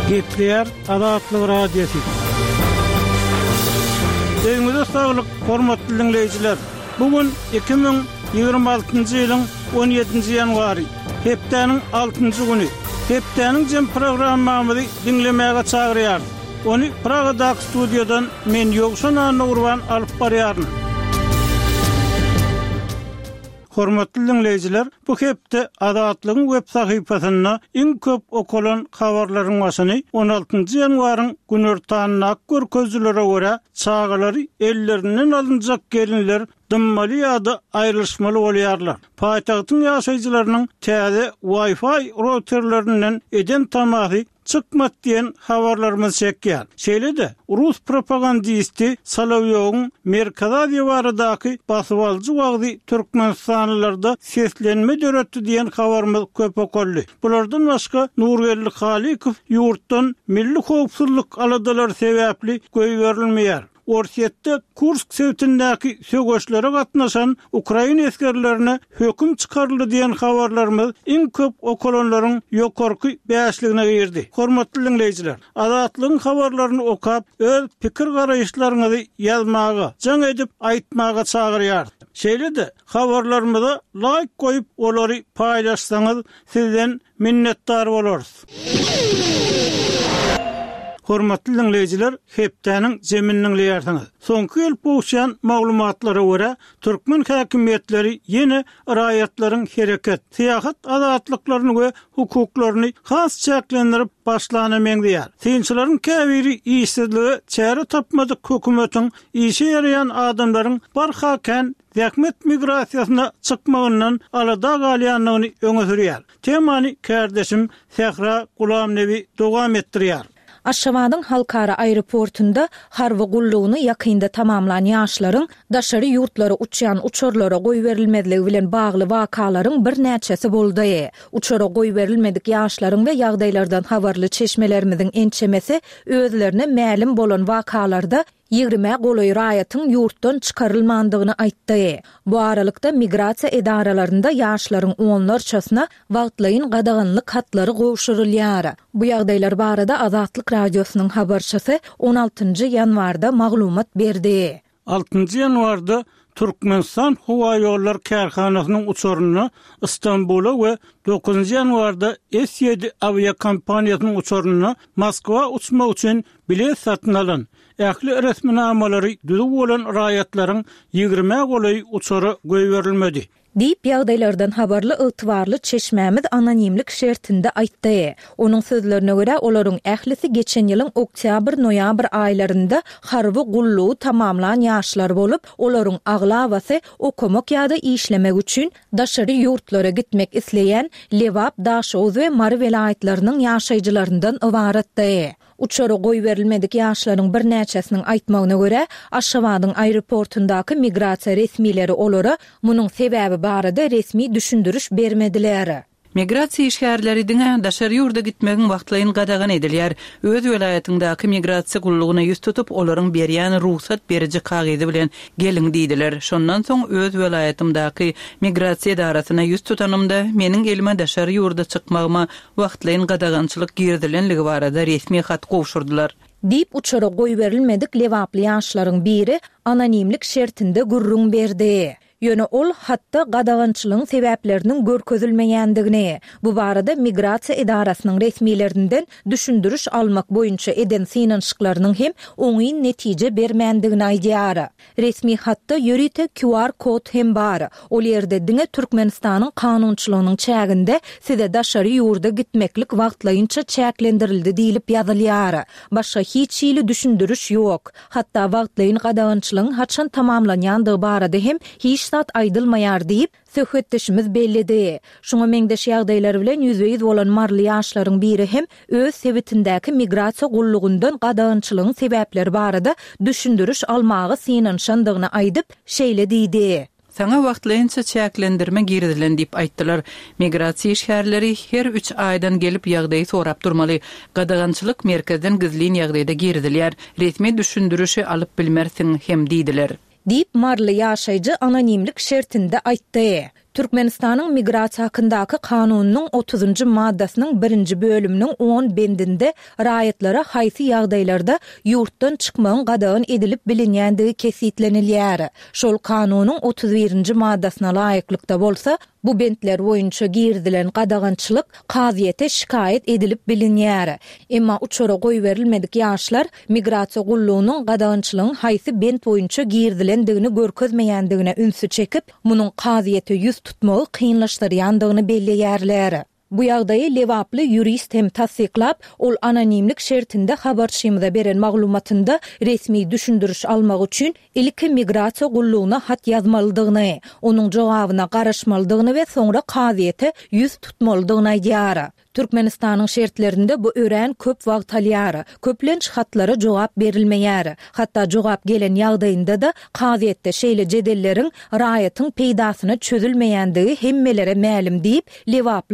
Gepler Azatlyk radiosu. Öňüňizde saglyk, hormatly dinleýijiler. Bugün 2026-njy ýylyň 17-nji ýanwary, hepdeniň 6-njy güni. Hepdeniň jem programmamyzy dinlemäge çagyrýar. Onu Praga'daki stüdyodan men Ýogşan Nurwan alyp barýaryn. Hormatly dinleýijiler, bu hepde Azatlygyň web sahypasyna iň köp okulan habarlaryň başyny 16-njy ýanwaryň günertanyna görkezlere görä çağalary ellerinden alınjak gelinler dymmaly ýa-da aýrylşmaly bolýarlar. Paýtagtyň ýaşaýjylarynyň täze Wi-Fi routerlerinden eden tamasy çıkmat diyen habarlarımız çekýär. Şeýle-de Rus propagandisti Solovyowyň Merkaza diýwarydaky basywalyjy wagty Türkmenistanlarda seslenme döretdi diyen habarymız köp okully. Bulardan başga Nurgelli Halikow ýurtdan milli howpsuzlyk aladalar sebäpli göýberilmeýär. Orsiýetde Kursk sewtindäki söýgeşlere gatnaşan Ukraina eskerlerine höküm çykaryldy diýen habarlarymız iň köp okulanlaryň ýokarky bäşligine girdi. Hormatly dinleýijiler, Azatlygyň habarlaryny okap, öz pikir garaýşlaryňyzy ýazmaga, jaň edip aýtmaga çagyrýar. Şeýle-de habarlarymyza like goýup olary paýlaşsaňyz sizden minnetdar bolarys. Hormatly dinleýijiler, hepdeniň jeminiň ýertiňiz. Soňky ýyl bolşan maglumatlara görä, türkmen häkimetleri ýene raýatlaryň hereket, syýasat azatlyklaryny we hukuklaryny has çäklendirip başlanameň diýär. Synçylaryň käbiri işsizligi, çäre tapmadyk hökümetiň işe ýaraýan adamlaryň barhaken zähmet migrasiýasyna çykmagyndan alada galýanlygyny öňe sürýär. Temany kardeşim Sehra Gulamnevi dowam etdirýär. Aşgabatyň halkara aeroportunda harby gullugyny ýakynda tamamlanan ýaşlaryň daşary ýurtlary uçýan uçurlara goýberilmediligi bilen bagly wakalaryň bir näçesi boldy. Uçura goýberilmedik ýaşlaryň we ýagdaýlardan habarly çeşmelerimizin ençemesi özlerine mälim bolan wakalarda 20 goloy raýatyň ýurtdan çykarylmandygyny aýtdy. Bu aralykda migrasiýa edaralarynda ýaşlaryň onlarçasyna wagtlaýyn gadaganlyk hatlary gowşurulýar. Bu ýagdaýlar barada Azatlyk radiosynyň habarçysy 16-njy ýanwarda maglumat berdi. 6-njy ýanwarda Türkmenistan Howa ýollar karhanasynyň uçuryny Istanbula we 9-njy ýanwarda S7 aviakompaniýasynyň uçuryny Moskwa uçmak üçin bilet satyn alan ähli resminamalary düzüp bolan raýatlaryň 20 goloy uçury goýberilmedi. Diýip ýagdaýlardan habarly ygtybarly çeşmämiz anonimlik şertinde aýtdy. Onuň sözlerine görä olaryň ählisi geçen ýylyň oktyabr-noýabr aýlarynda harby gullugy tamamlanan ýaşlar bolup, olaryň aglabasy okumak ýa-da işlemek üçin daşary ýurtlara gitmek isleýän Lewap, Daşow we Mary welaýatlarynyň ýaşaýjylaryndan ibaretdi. Uçura goýberilmedik ýaşlaryň bir näçesiniň aýtmagyna görä, Aşgabatyň aeroportundaky migrasiýa resmileri olara munyň sebäbi barada resmi düşündürüş bermediler. Migrasiýa işgärleri diňe daşary ýurda gitmegiň wagtlaryny gadagan edilýär. Öz welaýatyndaky migrasiýa gullugyna ýüz tutup olaryň berýän ruhsat beriji kagydy bilen gelin diýdiler. Şondan soň öz welaýatymdaky migrasiýa darasyna ýüz tutanymda meniň elime daşary ýurda çykmagyma wagtlaryny gadagançylyk girdilenligi barada resmi hat gowşurdylar. Diýip uçura goýberilmedik lewaply ýaşlaryň biri anonimlik şertinde gurrun berdi. Ýöne ol hatda gadagançylygyň sebäpleriniň görkezilmeýändigini, bu barada migrasiýa edarasynyň resmiýetinden düşündürüş almak boýunça eden synanşyklarynyň hem oňy netije bermändigini aýdýar. Resmi hatda ýörite QR kod hem bar. Ol ýerde diňe Türkmenistanyň kanunçylygynyň çäginde size daşary ýurda gitmeklik wagtlaýynça çäklendirildi diýilip ýazylýar. Başga hiç ýyly düşündürüş ýok. Hatda wagtlaýyn gadagançylygyň haçan tamamlanýandygy barada hem hiç zat aýdylmaýar diýip söhbetdeşimiz bellidi. Şoňa meňdeş ýagdaýlar bilen ýüzbeýiz bolan marly ýaşlaryň biri hem öz sebitindäki migrasiýa gullugyndan gadagançylygyň sebäpleri barada düşündürüş almagy synanşandygyny aýdyp şeýle diýdi. Sana wagtlaýynça çäklendirme girdilen diýip aýtdylar. Migrasiýa işgärleri her 3 aýdan gelip ýagdaýy sorap durmaly. Gadagançylyk merkezden gizlin ýagdaýda girdilýär. Resmi düşündürüşi alyp bilmersiň hem diýdiler. Diýip marly ýaşaýjy anonimlik şertinde aýtdy. Türkmenistanyň migrasiýa hakyndaky kanunynyň 30-njy maddasynyň 1-nji bölüminiň 10 bendinde raýatlara haýsy ýagdaýlarda ýurtdan çykmagyň gadagyn edilip bilinýändigi kesitlenilýär. Şol kanunyň 31-nji maddasyna laýyklykda bolsa, bu bentler boýunça girdilen gadagançylyk kaziýete şikayet edilip bilinýär. Emma uçora goý berilmedik ýaşlar migrasiýa gullugynyň gadagançylygyň haýsy bent boýunça girdilendigini görkezmeýändigine ünsü çekip, munyň kaziýete ýüz tutmagy kynlaşdyrýandygyny belleýärler. Bu ýagdaýy lewaply jurist hem tasdiklap, ol anonimlik şertinde habarçymyza beren maglumatynda resmi düşündürüş almak üçin ilki migrasiýa gullugyna hat ýazmalydygyny, onuň jogabyna garaşmalydygyny we soňra kaziýete ýüz tutmalydygyny aýdýar. Türkmenistanyň şertlerinde bu ören köp wagt alýar. Köplenç hatlara jogap berilmeýär. Hatda jogap gelen ýagdaýynda da kaziýetde şeýle jedelleriň raýatyň peýdasyna çözülmeýändigi hemmelere mälim diýip lewaply